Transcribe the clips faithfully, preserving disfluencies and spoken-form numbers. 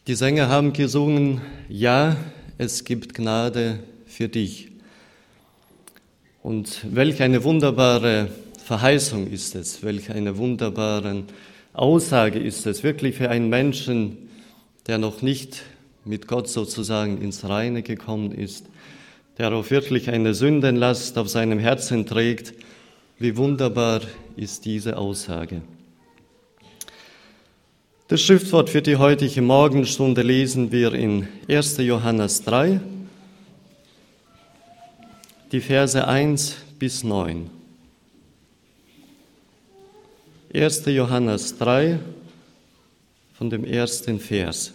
Die Sänger haben gesungen, ja, es gibt Gnade für dich. Und welch eine wunderbare Verheißung ist es, welch eine wunderbare Aussage ist es, wirklich für einen Menschen, der noch nicht mit Gott sozusagen ins Reine gekommen ist, der auch wirklich eine Sündenlast auf seinem Herzen trägt. Wie wunderbar ist diese Aussage. Das Schriftwort für die heutige Morgenstunde lesen wir in erster Johannes drei, die Verse eins bis neun. erster Johannes drei, von dem ersten Vers.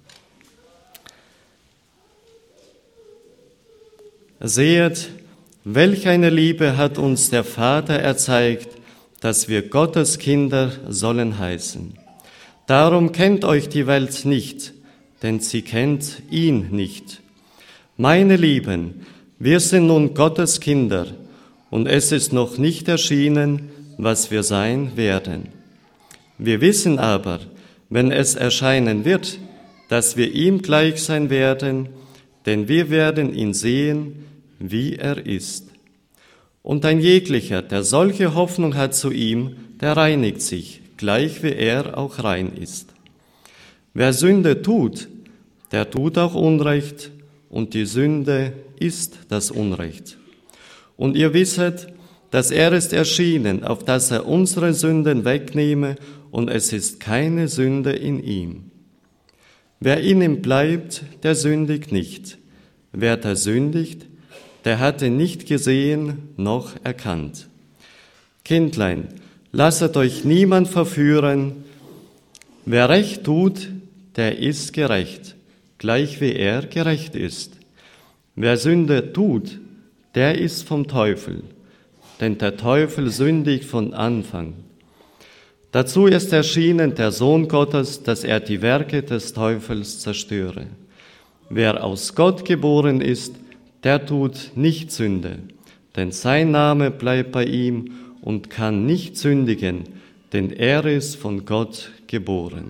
Sehet, welch eine Liebe hat uns der Vater erzeigt, dass wir Gottes Kinder sollen heißen. Darum kennt euch die Welt nicht, denn sie kennt ihn nicht. Meine Lieben, wir sind nun Gottes Kinder, und es ist noch nicht erschienen, was wir sein werden. Wir wissen aber, wenn es erscheinen wird, dass wir ihm gleich sein werden, denn wir werden ihn sehen, wie er ist. Und ein jeglicher, der solche Hoffnung hat zu ihm, der reinigt sich, gleich wie er auch rein ist. Wer Sünde tut, der tut auch Unrecht, und die Sünde ist das Unrecht. Und ihr wisset, dass er ist erschienen, auf dass er unsere Sünden wegnehme, und es ist keine Sünde in ihm. Wer in ihm bleibt, der sündigt nicht. Wer da sündigt, der hat ihn nicht gesehen noch erkannt. Kindlein, lasset euch niemand verführen. Wer Recht tut, der ist gerecht, gleich wie er gerecht ist. Wer Sünde tut, der ist vom Teufel, denn der Teufel sündigt von Anfang. Dazu ist erschienen der Sohn Gottes, dass er die Werke des Teufels zerstöre. Wer aus Gott geboren ist, der tut nicht Sünde, denn sein Name bleibt bei ihm und kann nicht sündigen, denn er ist von Gott geboren.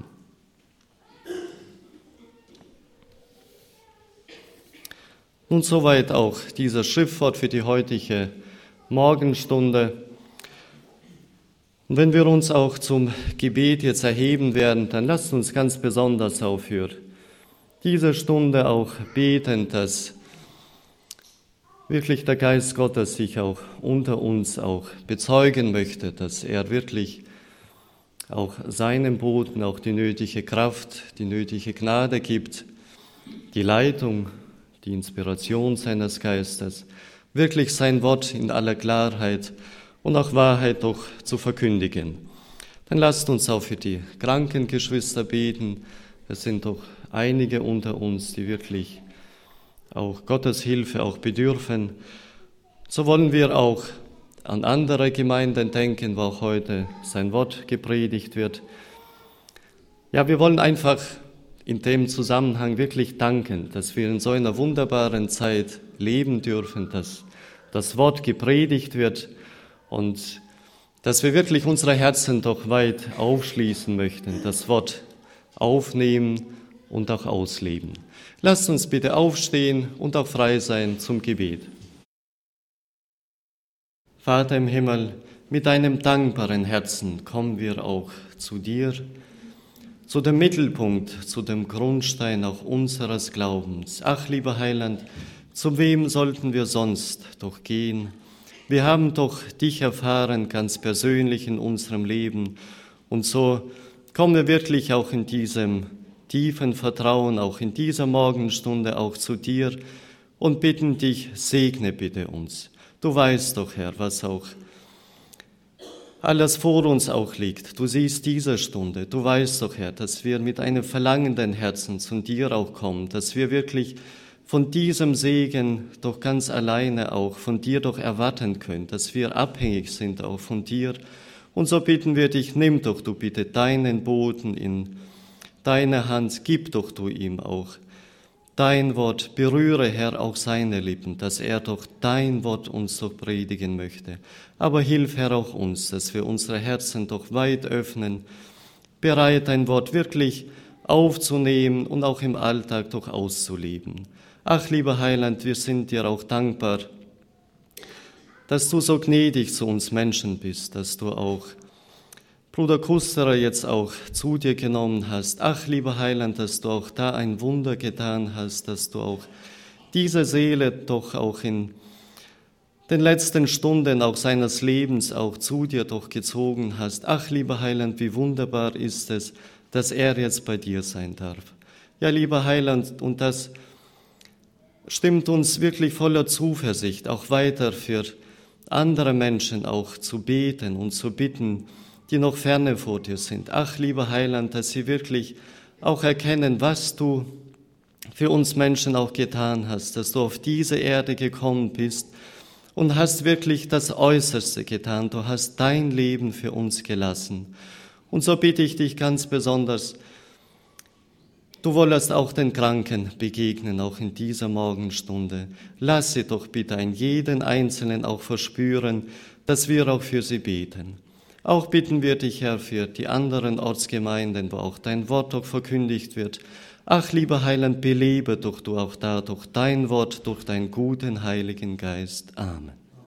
Nun soweit auch dieser Schriftwort für die heutige Morgenstunde. Und wenn wir uns auch zum Gebet jetzt erheben werden, dann lasst uns ganz besonders auch für diese Stunde auch beten, dass wirklich der Geist Gottes sich auch unter uns auch bezeugen möchte, dass er wirklich auch seinem Boten auch die nötige Kraft, die nötige Gnade gibt, die Leitung, die Inspiration seines Geistes, wirklich sein Wort in aller Klarheit und auch Wahrheit doch zu verkündigen. Dann lasst uns auch für die kranken Geschwister beten. Es sind doch einige unter uns, die wirklich auch Gottes Hilfe auch bedürfen. So wollen wir auch an andere Gemeinden denken, wo auch heute sein Wort gepredigt wird. Ja, wir wollen einfach in dem Zusammenhang wirklich danken, dass wir in so einer wunderbaren Zeit leben dürfen, dass das Wort gepredigt wird und dass wir wirklich unsere Herzen doch weit aufschließen möchten, das Wort aufnehmen und auch ausleben. Lasst uns bitte aufstehen und auch frei sein zum Gebet. Vater im Himmel, mit einem dankbaren Herzen kommen wir auch zu dir, zu dem Mittelpunkt, zu dem Grundstein auch unseres Glaubens. Ach, lieber Heiland, zu wem sollten wir sonst doch gehen? Wir haben doch dich erfahren, ganz persönlich in unserem Leben. Und so kommen wir wirklich auch in diesem tiefen Vertrauen, auch in dieser Morgenstunde auch zu dir und bitten dich, segne bitte uns. Du weißt doch, Herr, was auch alles vor uns auch liegt. Du siehst diese Stunde. Du weißt doch, Herr, dass wir mit einem verlangenden Herzen zu dir auch kommen, dass wir wirklich von diesem Segen doch ganz alleine auch von dir doch erwarten können, dass wir abhängig sind auch von dir. Und so bitten wir dich, nimm doch du bitte deinen Boten in deine Hand, gib doch du ihm auch dein Wort, berühre, Herr, auch seine Lippen, dass er doch dein Wort uns so predigen möchte. Aber hilf, Herr, auch uns, dass wir unsere Herzen doch weit öffnen, bereit, dein Wort wirklich aufzunehmen und auch im Alltag doch auszuleben. Ach, lieber Heiland, wir sind dir auch dankbar, dass du so gnädig zu uns Menschen bist, dass du auch Bruder Kusterer jetzt auch zu dir genommen hast. Ach, lieber Heiland, dass du auch da ein Wunder getan hast, dass du auch diese Seele doch auch in den letzten Stunden auch seines Lebens auch zu dir doch gezogen hast. Ach, lieber Heiland, wie wunderbar ist es, dass er jetzt bei dir sein darf. Ja, lieber Heiland, und das stimmt uns wirklich voller Zuversicht, auch weiter für andere Menschen auch zu beten und zu bitten, die noch ferne vor dir sind. Ach, lieber Heiland, dass sie wirklich auch erkennen, was du für uns Menschen auch getan hast, dass du auf diese Erde gekommen bist und hast wirklich das Äußerste getan. Du hast dein Leben für uns gelassen. Und so bitte ich dich ganz besonders, du wolltest auch den Kranken begegnen, auch in dieser Morgenstunde. Lass sie doch bitte einen jeden Einzelnen auch verspüren, dass wir auch für sie beten. Auch bitten wir dich, Herr, für die anderen Ortsgemeinden, wo auch dein Wort doch verkündigt wird. Ach, lieber Heiland, belebe doch du auch da durch dein Wort, durch deinen guten Heiligen Geist. Amen.